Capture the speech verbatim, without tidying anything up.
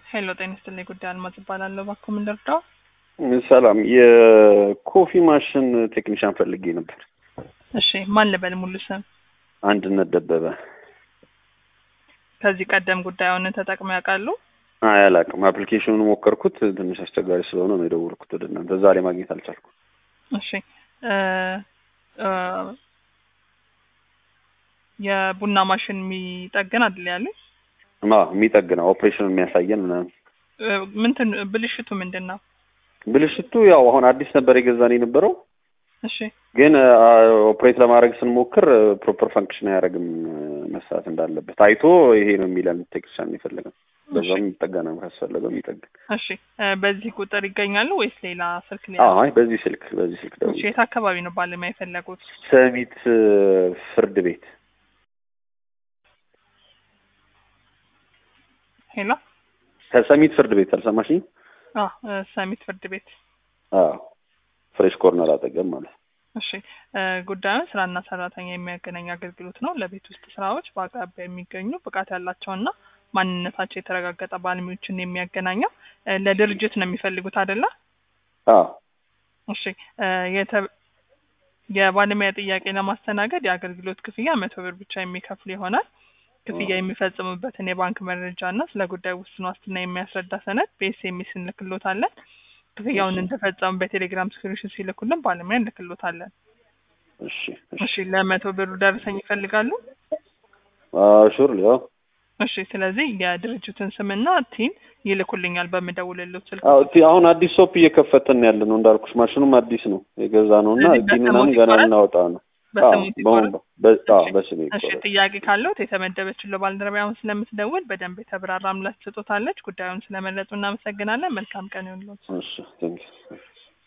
ሄሎ ጤና ይስጥልኝ ጉዳይ አልማዝ እባላለሁ። እባክዎ ምን ልርዳው? ሰላም የኮፊ ማሽን ቴክኒሻን ፈልጌ ነበር። እሺ ማን ልበል ሙሉ ስም? አንድነት ደበበ። ከዚህ ቀደም ጉዳዩን ተጠቅመው ያውቃሉ? አይ አላውቅም። አፕሊኬሽኑን ሞከርኩት ትንሽ አስቸጋሪ ስለሆነ ነው የደወልኩት ወደ እናንተ። እዛ ላይ ማግኘት አልቻልኩም። እሺ እ እ የቡና ማሽን የሚጠገን አይደል ያሉኝ? ማ የሚጠግነው ኦፕሬሽኑን የሚያሳየን ምናምን። ምንትን ብልሽቱ ምንድነው? ብልሽቱ ያው አሁን አዲስ ነበር የገዛን የነበረው። እሺ ግን ኦፕሬት ለማድረግ ስንሞክር ፕሮፐር ፈንክሽን አያደርግም መስራት እንዳለበት አይቶ ይሄ ነው የሚለን ቴክኒሻን ይፈልጋል። በዛም ይጠገናል ካስፈለገው ይጠገን። እሺ በዚህ ቁጥር ይገኛሉ ወይስ ሌላ ስልክ ላይ? አይ በዚህ ስልክ በዚህ ስልክ ደውል። እሺ የት አካባቢ ነው ባለሙያ የፈለጉት? ሰሚት ፍርድ ቤት። ሄሎ ከሰሚት ፍርድ ቤት አልሰማሽኝ? አዎ ሰሚት ፍርድ ቤት። አዎ ፍሬሽ ኮርነር አጠገብ ማለት። እሺ ጉዳዩን ስራና ሰራተኛ የሚያገናኝ አገልግሎት ነው። ለቤት ውስጥ ስራዎች በአቅራቢያ የሚገኙ ብቃት ያላቸውና ማንነታቸው የተረጋገጠ ባለሙያዎችን የሚያገናኘው ለድርጅት ነው የሚፈልጉት አይደለ? አዎ እሺ የባለሙያ ጥያቄ ለማስተናገድ የአገልግሎት ክፍያ መቶ ብር ብቻ የሚከፍሉ ይሆናል። ክፍያ የሚፈጽሙበትን የባንክ መረጃና ስለ ጉዳዩ ውስን ዋስትና የሚያስረዳ ሰነድ በኤስኤምኤስ እንልክሎታለን። ክፍያውን እንደፈጸሙ በቴሌግራም ስክሪንሾት ሲልኩልን ባለሙያ እንልክሎታለን። እሺ እሺ ለመቶ ብሩ ደረሰኝ ይፈልጋሉ? አዎ ሹር ያው እሺ ስለዚህ የድርጅቱን ስምና ቲን ይልኩልኛል በመደውልልዎት ስልክ። አዎ ቲ አሁን አዲስ ሾፕ እየከፈተን ያለ ነው እንዳልኩሽ ማሽኑም አዲስ ነው የገዛ ነውና ቲኑንም ገና እናወጣ ነው። በስሙ በጣም በስሙ እሺ ጥያቄ ካለው የተመደበችው ባልደረባውን ስለምትደውል በደንብ የተብራራ ምላሽ ትሰጣለች። ጉዳዩን ስለመረጡ እናመሰግናለን። መልካም ቀን ይሁንልዎት። እሺ ቴንክ ዩ